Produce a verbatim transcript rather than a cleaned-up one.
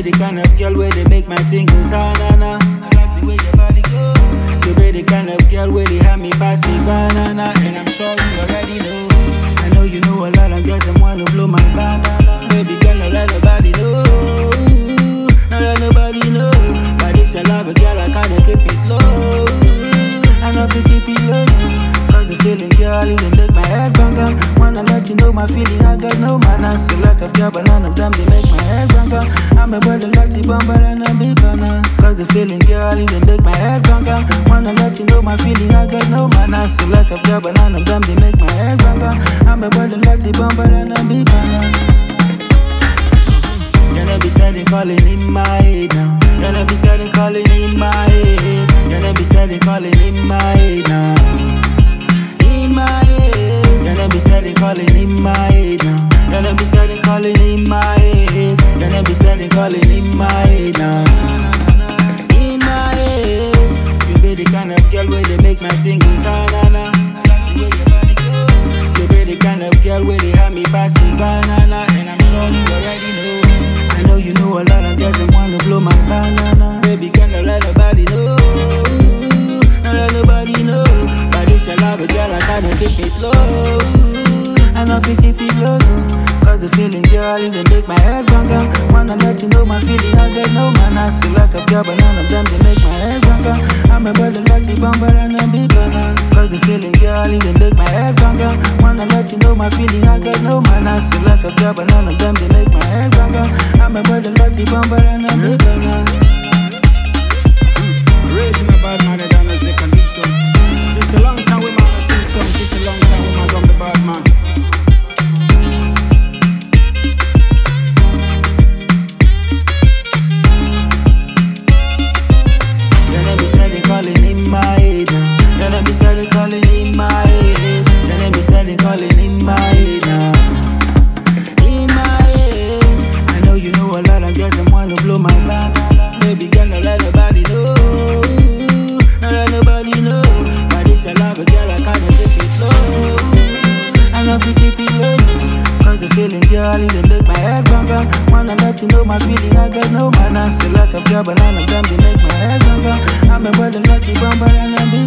be the kind of girl where they make my thing go ta-na-na. I like the way your body go. You be the kind of girl where they have me passing banana. And I'm sure you already know. I know you know a lot of girls that wanna blow my banana. Baby girl, not let nobody know. Not let nobody know. But this I love a girl, I gotta keep it low. I know if you keep it low. Cause the feeling, girl, it make my head banga. Wanna let you know my feeling, I got no manners. A lot of girl, but none of them, they make my head banga. I'm a brother like the bumper and a big banana. Cause the feeling, girl, it make my head banga. Wanna let you know my feeling, I got no manners. A lot of girl, but none of them, they make my head banga. I'm a brother like the bumper and a big banana. Gonna be steady calling in my head now. Gonna be steady calling in my head. Gonna be steady calling in my head now. In my head. Gonna be steady calling in my head now. Gonna be steady calling in my head. Gonna be steady calling in my head now. In my head. You be the kind of girl where they make my thing go ta-na-na. I like the way your body go. You be the kind of girl where they have me passing banana. And I'm sure you already know. I know you know a lot of girls that wanna blow my banana. Baby girl, not let nobody know. Not let nobody know. But this I love a girl, I gotta keep it low. I know if you keep it low. Cause the feeling, girl, it make my head banga. Wanna let you know my feeling, I got no manners. A lot of girl, but none of them, they make my head banga. I'm a brother like the bumper and a big banana. Cause the feeling, girl, it make my head banga. Wanna let you know my feeling, I got no manners. A lot of girl, but none of them, they make my head banga. I'm a brother like the bumper and a big banana. Original bad man, the damage they can do so. Just a long time we man sing song. Just a long time we man drum the bad man. Gonna be steady calling in my head now. Gonna be steady calling in my head. Gonna be steady calling in my head now. In my head. I know you know a lot of girls that wanna blow my banana. Baby girl, not let nobody know. Not let nobody know. But this I love a girl, I gotta keep it low. I know if you keep it low. Cause the feeling, girl, it make my head banga. Wanna let you know my feeling, I got no manners. A lot of girl, but none of them, they make my head banga. I'm a brother like the bumper and a big